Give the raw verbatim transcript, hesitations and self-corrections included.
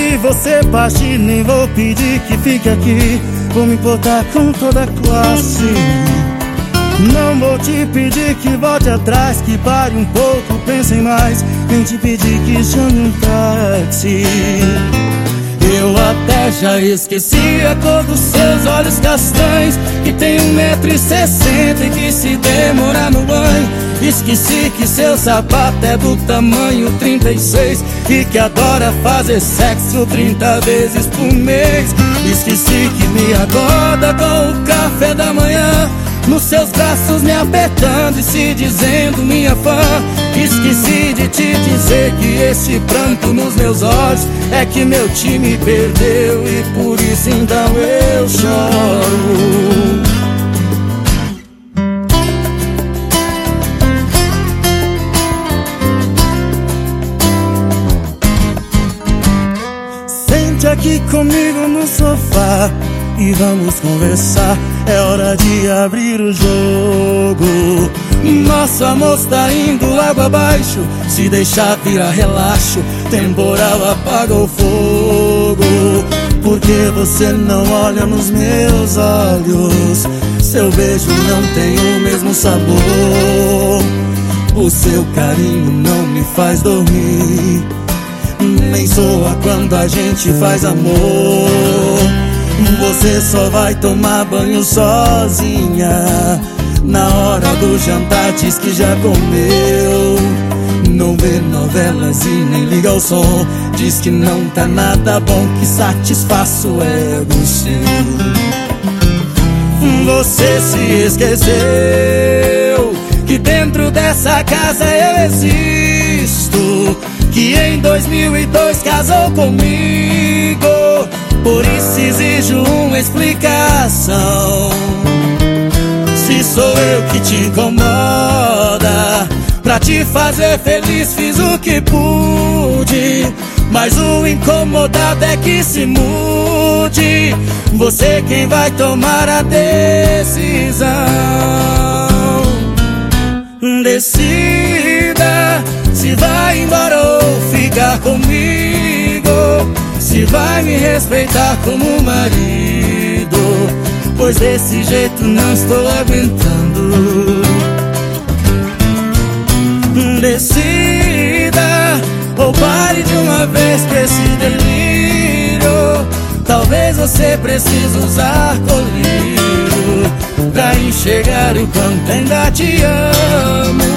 Se você partir, nem vou pedir que fique aqui. Vou me importar com toda a classe. Não vou te pedir que volte atrás, que pare um pouco, pense mais. Nem te pedir que chame um táxi. Eu até já esqueci a cor dos seus olhos castanhos, que tem um metro e sessenta e que se demorar no banho. Esqueci que seu sapato é do tamanho trinta e seis e que adora fazer sexo trinta vezes por mês. Esqueci que me acorda com o café da manhã, nos seus braços me apertando e se dizendo minha fã. Esqueci de te dizer que esse pranto nos meus olhos é que meu time perdeu e por isso então eu choro. Sente aqui comigo no sofá e vamos conversar. É hora de abrir o jogo. Nosso amor está indo água abaixo. Se deixar virar relaxo, temporal apaga o fogo. Porque você não olha nos meus olhos, seu beijo não tem o mesmo sabor. O seu carinho não me faz dormir, nem soa quando a gente faz amor. Você só vai tomar banho sozinha, na hora do jantar diz que já comeu. Não vê novelas e nem liga o som, diz que não tá nada bom, que satisfaça o ego seu. Você se esqueceu que dentro dessa casa eu existo, que em dois mil e dois casou comigo. Por isso exijo uma explicação. Se sou eu que te incomoda, pra te fazer feliz fiz o que pude, mas o incomodado é que se mude. Você quem vai tomar a decisão. Decida se vai embora ou ficar comigo, se vai me respeitar como marido, pois desse jeito não estou aguentando. Decida ou pare de uma vez com esse delírio. Talvez você precise usar colírio pra enxergar o quanto ainda te amo.